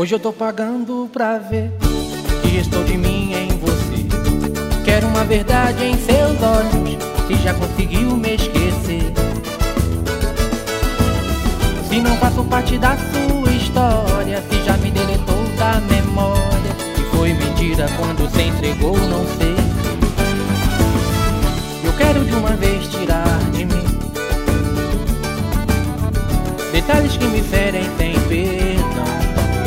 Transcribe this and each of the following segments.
Hoje eu tô pagando pra ver que estou de mim em você. Quero uma verdade em seus olhos, se já conseguiu me esquecer. Se não faço parte da sua história, se já me deletou da memória, e foi mentira quando se entregou, não sei. Eu quero de uma vez tirar de mim detalhes que me ferem sem perdão.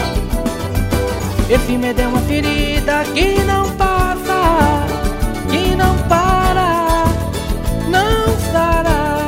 Esse medo é uma ferida que não passa, que não para, não sará.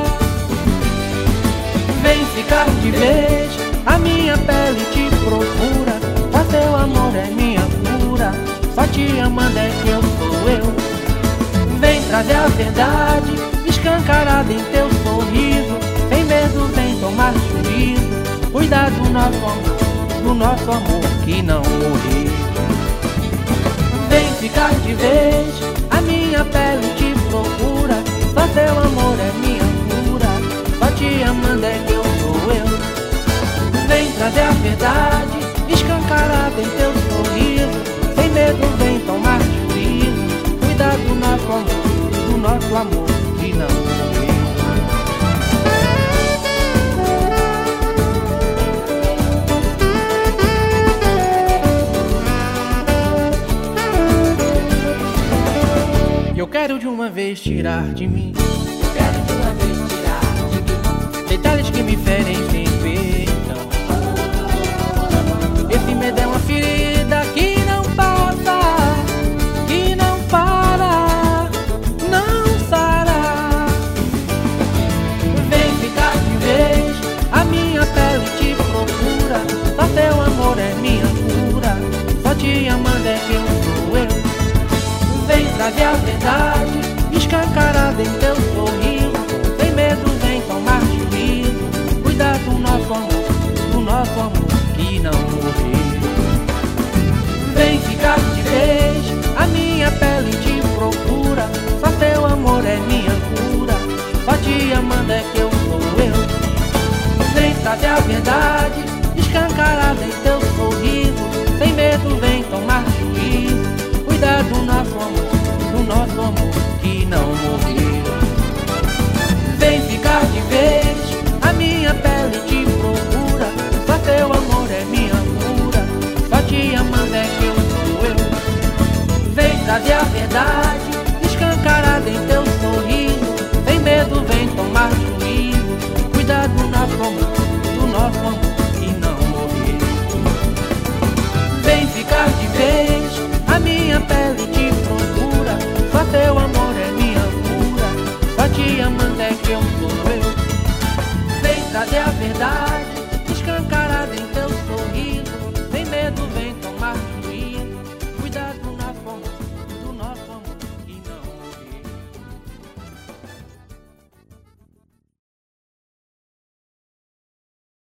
Vem ficar de vez, a minha pele te procura. Só teu amor é minha cura, só te amando é que eu sou eu. Vem trazer a verdade, escancarada em teu sorriso. Sem medo vem tomar juízo, cuidar do nosso amor que não morreu. Vem ficar de vez, a minha pele te procura. Só teu amor é minha cura, só te amando é que eu sou eu. Vem trazer a verdade, escancarada em teu sorriso. Sem medo vem tomar juízo, cuidar do nosso amor que não morreu. Eu quero de uma vez tirar de mim, eu quero de uma vez tirar de mim detalhes que me ferem sem perdão. Esse medo é uma ferida que não passa, que não para, não sará. Vem ficar de vez, a minha pele te procura. Só teu amor é minha cura, só te amando é que eu sou eu. Vem trazer a verdade, escancarada em teu sorriso. Sem medo vem tomar juízo, cuidar do nosso amor que não morreu. Vem ficar de vez, a minha pele te procura. Só teu amor é minha cura, só te amando é que eu sou eu. Vem trazer a verdade, escancarada em teu sorriso. Sem medo vem tomar juízo, cuidar do nosso amor que não morreu. Vem ficar de vez, a minha pele te procura. Só teu amor é minha cura, só te amando é que eu sou eu. Vem trazer a verdade,